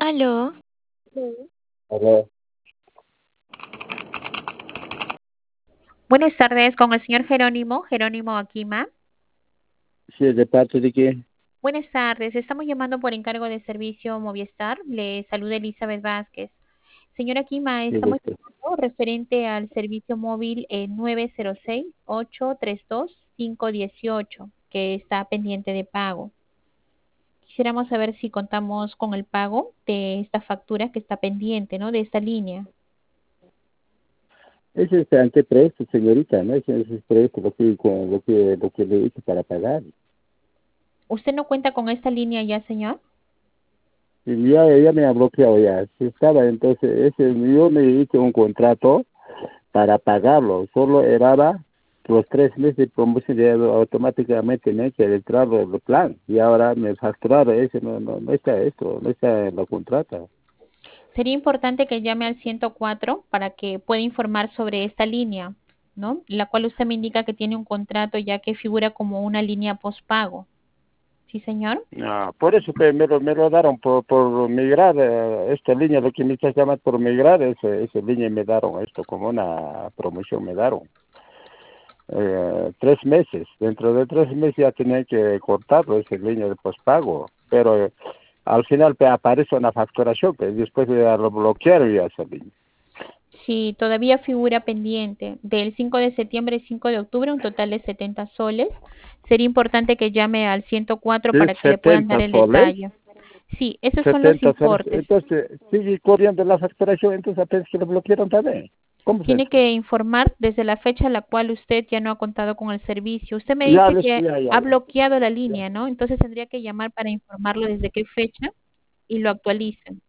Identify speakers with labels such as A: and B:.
A: Aló,
B: Aló,
C: Buenas tardes con el señor Jerónimo Aquima.
B: sí, ¿de parte de qué?
C: Buenas tardes, estamos llamando por encargo de servicio Movistar. Le saluda Elizabeth Vázquez. Señor Aquima,
B: Qué
C: estamos
B: gusto.
C: llamando referente al servicio móvil 906-832-518, que está pendiente de pago. Quisiéramos saber si contamos con el pago de esta factura que está pendiente, ¿no? De esta línea.
B: Es este antepresto, señorita, ¿no? Ese presto lo que le hice para pagar.
C: ¿Usted no cuenta con esta línea ya, señor?
B: Y ya me ha bloqueado ya. Si estaba, entonces, yo me hice un contrato para pagarlo. Solo era los 3 meses de promoción, ya automáticamente me que entrar el plan. Y ahora me facturaron ese, no está esto, no está en la contrata.
C: Sería importante que llame al 104 para que pueda informar sobre esta línea, ¿no? La cual usted me indica que tiene un contrato ya que figura como una línea postpago. ¿Sí, señor?
B: Por eso que me lo daron por migrar esta línea, lo que me estás llamando por migrar, esa línea me daron esto como una promoción, me daron 3 meses. Dentro de 3 meses ya tenía que cortarlo, esa línea de pospago, pero al final aparece una facturación, que después de lo bloquearon ya esa línea.
C: Sí, todavía figura pendiente. Del 5 de septiembre al 5 de octubre, un total de 70 soles. Sería importante que llame al 104
B: Sí,
C: para que le puedan dar
B: 70
C: el
B: soles,
C: detalle. Sí, esos son los
B: 70 soles,
C: importes.
B: entonces sigue corriendo la facturación, entonces apenas que lo bloquearon también. ¿Cómo es
C: Tiene
B: eso?
C: que informar desde la fecha en la cual usted ya no ha contado con el servicio. Usted me
B: Ya,
C: dice que ha
B: ya.
C: bloqueado la
B: Ya.
C: línea, ¿no? Entonces tendría que llamar para informarlo desde qué fecha y lo actualicen.